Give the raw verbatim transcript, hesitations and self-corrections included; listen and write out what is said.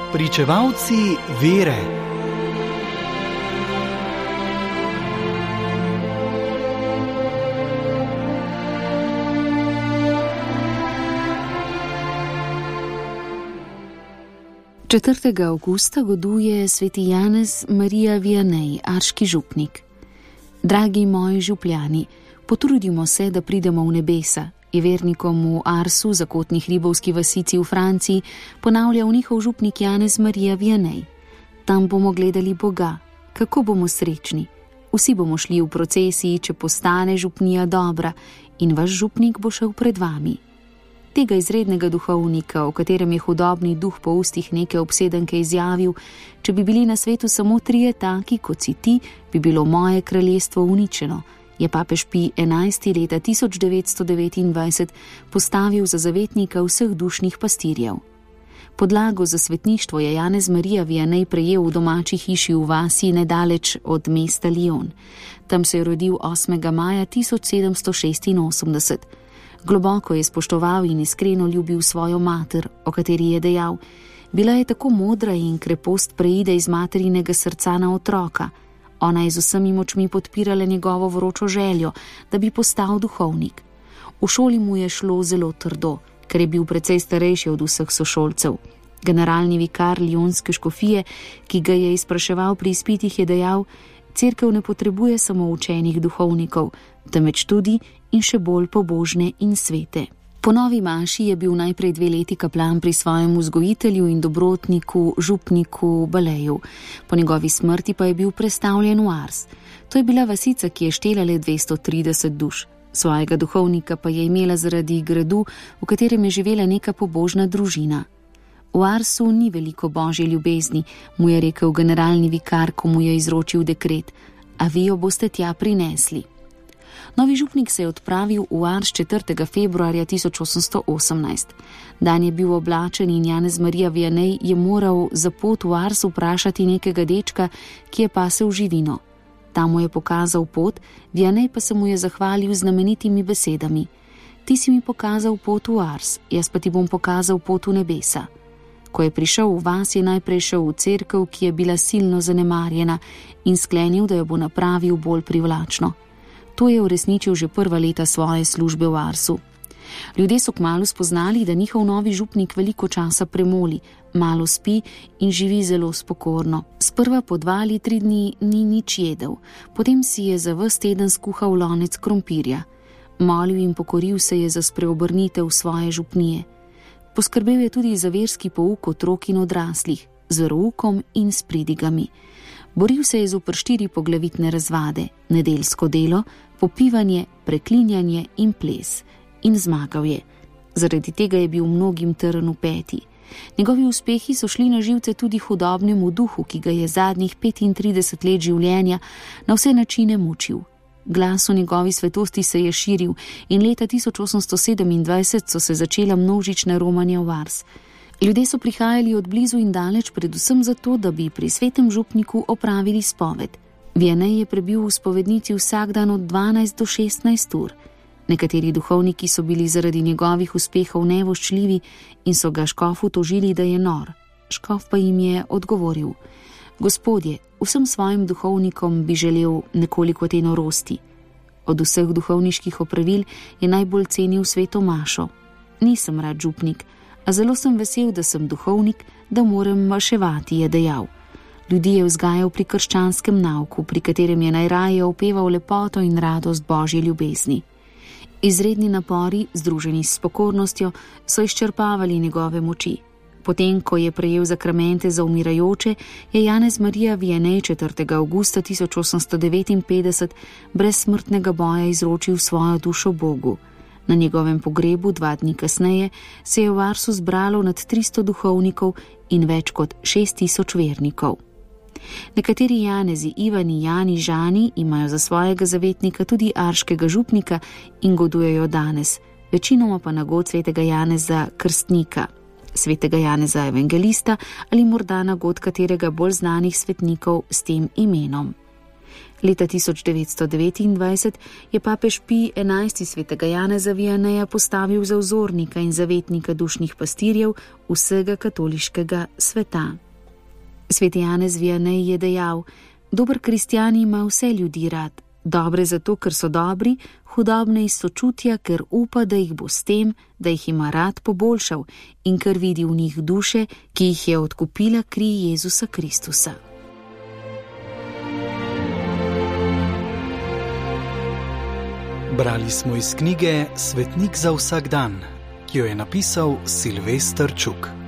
Pričevalci vere. četrtega avgusta goduje sveti Janez Marija Vianney, arški župnik. Dragi moji župljani, potrudimo se, da pridemo v nebesa. Je vernikom v Arsu, zakotni hribovski vasici v Franciji, ponavljal njihov župnik Janez Marija Vianney. Tam bomo gledali Boga. Kako bomo srečni? Vsi bomo šli v procesiji, če postane župnija dobra, in vaš župnik bo šel pred vami. Tega izrednega duhovnika, o katerem je hudobni duh po ustih neke obsedenke izjavil: če bi bili na svetu samo trije taki, kot si ti, bi bilo moje kraljestvo uničeno, je papež Pij enajsti leta tisoč devetsto devetindvajset postavil za zavetnika vseh dušnih pastirjev. Podlago za svetništvo je Janez Marija Vianney prejel v domači hiši v vasi nedaleč od mesta Lyon. Tam se je rodil osmega maja tisoč sedemsto šestinosemdeset. Globoko je spoštoval in iskreno ljubil svojo mater, o kateri je dejal: bila je tako modra in krepost preide iz materinega srca na otroka. Ona je z vsemi močmi podpirala njegovo vročo željo, da bi postal duhovnik. V šoli mu je šlo zelo trdo, ker je bil precej starejši od vseh sošolcev. Generalni vikar ljonske škofije, ki ga je izpraševal pri izpitih, je dejal: cerkev ne potrebuje samo učenih duhovnikov, temveč tudi in še bolj pobožne in svete. Po novi maši je bil najprej dve leti kaplan pri svojem vzgojitelju in dobrotniku, župniku Baleju. Po njegovi smrti pa je bil prestavljen v Ars. To je bila vasica, ki je štela le dvesto trideset duš. Svojega duhovnika pa je imela zaradi gradu, v katerem je živela neka pobožna družina. V Arsu ni veliko božje ljubezni, mu je rekel generalni vikar, ko mu je izročil dekret, a vi jo boste tja prinesli. Novi župnik se je odpravil v Ars četrtega februarja tisoč osemsto osemnajst. Dan je bil oblačen in Janez Marija Vianney je moral za pot v Ars vprašati nekega dečka, ki je pasel živino. Tam mu je pokazal pot, Vianney pa se mu je zahvalil z znamenitimi besedami: ti si mi pokazal pot v Ars, jaz pa ti bom pokazal pot v nebesa. Ko je prišel v vas, je najprej šel v cerkev, ki je bila silno zanemarjena, in sklenil, da jo bo napravil bolj privlačno. To je uresničil že prva leta svoje službe v Arsu. Ljudje so kmalu spoznali, da njihov novi župnik veliko časa premoli, malo spi in živi zelo spokorno. Sprva po dva ali tri dni ni nič jedel, potem si je za ves teden skuhal lonec krompirja. Molil in pokoril se je za spreobrnitev svoje župnije. Poskrbel je tudi za verski pouk otrok in odraslih, z veroukom in s pridigami. Boril se je zoper štiri poglavitne razvade: nedeljsko delo, popivanje, preklinjanje in ples. In zmagal je. Zaradi tega je bil mnogim trn v peti. Njegovi uspehi so šli na živce tudi hudobnemu duhu, ki ga je zadnjih petintrideset let življenja na vse načine mučil. Glas o njegovi svetosti se je širil in leta tisoč osemsto sedemindvajset so se začela množična romanja v Ars. Ljudje so prihajali od blizu in daleč, predvsem zato, da bi pri svetem župniku opravili spoved. Vianney je prebil v spovednici vsak dan od dvanajst do šestnajst ur. Nekateri duhovniki so bili zaradi njegovih uspehov nevoščljivi in so ga škofu tožili, da je nor. Škof pa jim je odgovoril: gospodje, vsem svojim duhovnikom bi želel nekoliko te norosti. Od vseh duhovniških opravil je najbolj cenil sveto mašo. Nisem rad župnik, a zelo sem vesel, da sem duhovnik, da moram maševati, je dejal. Ljudi je vzgajal pri krščanskem nauku, pri katerem je najraje opeval lepoto in radost božje ljubezni. Izredni napori, združeni s pokornostjo, so izčrpavali njegove moči. Potem, ko je prejel zakramente za umirajoče, je Janez Marija Vianney četrtega avgusta tisoč osemsto devetinpetdeset brez smrtnega boja izročil svojo dušo Bogu. Na njegovem pogrebu dva dni kasneje se je v Arsu zbralo nad tristo duhovnikov in več kot šest tisoč vernikov. Nekateri Janezi, Ivani, Jani, Žani imajo za svojega zavetnika tudi arškega župnika in godujejo danes, večinoma pa na god svetega Janeza Krstnika, svetega Janeza Evangelista ali morda na god katerega bolj znanih svetnikov s tem imenom. Leta tisoč devetsto devetindvajset je papež Pij enajsti svetega Janeza Vianeja postavil za vzornika in zavetnika dušnih pastirjev vsega katoliškega sveta. Sveti Janez Vianej je dejal: dober kristjan ima vse ljudi rad, dobre zato, ker so dobri, hudobne iz sočutja, ker upa, da jih bo s tem, da jih ima rad, poboljšal in ker vidi v njih duše, ki jih je odkupila kri Jezusa Kristusa. Brali smo iz knjige Svetnik za vsak dan, ki jo je napisal Silvester Čuk.